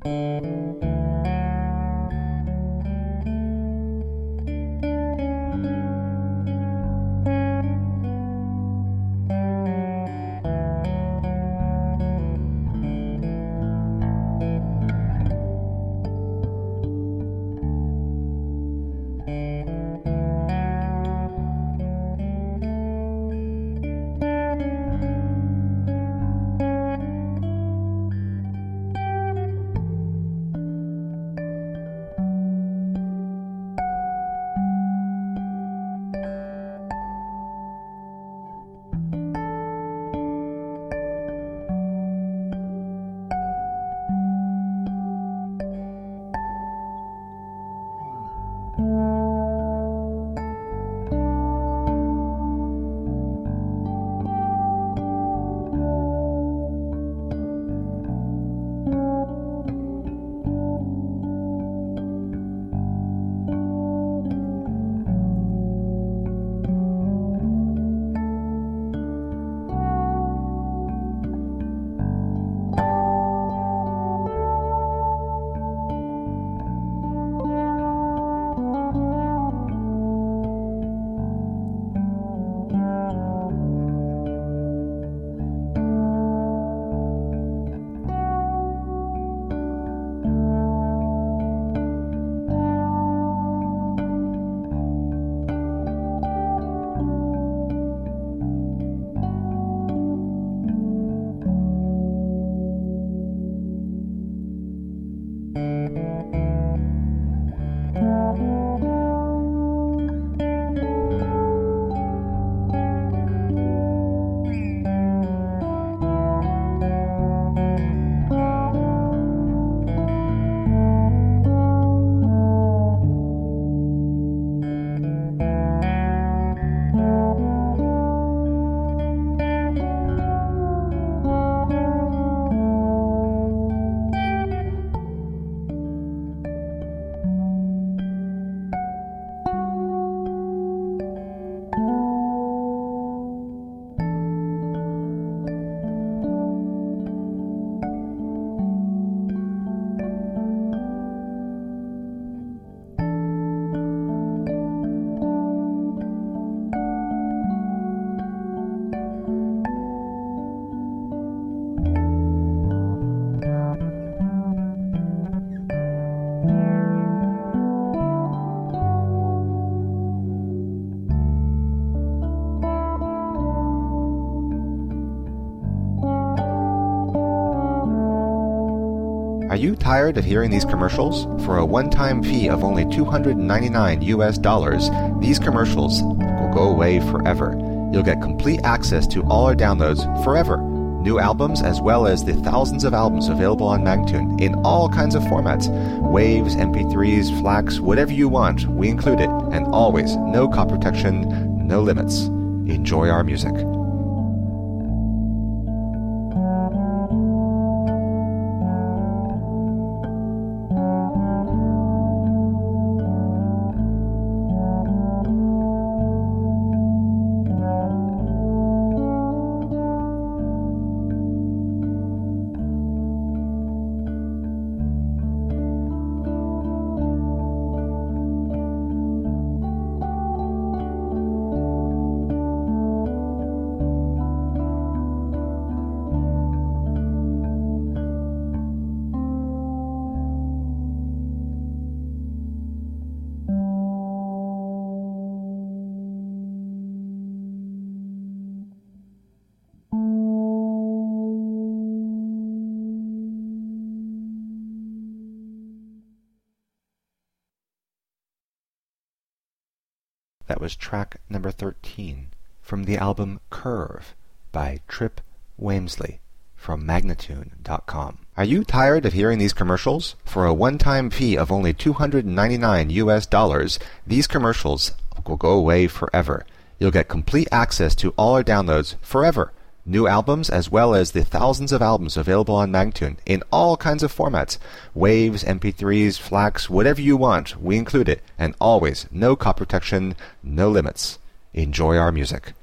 Are you tired of hearing these commercials? For a one-time fee of only $299, these commercials will go away forever. You'll get complete access to all our downloads forever. New albums as well as the thousands of albums available on Magnatune in all kinds of formats. Waves, MP3s, FLACs, whatever you want, we include it. And always, no copy protection, no limits. Enjoy our music. That was track number 13 from the album Curve by Trip Wamesley from Magnatune.com. Are you tired of hearing these commercials? For a one-time fee of only $299, these commercials will go away forever. You'll get complete access to all our downloads forever. New albums as well as the thousands of albums available on Magnatune in all kinds of formats. Waves, MP3s, FLACs, whatever you want, we include it. And always, no copy protection, no limits. Enjoy our music.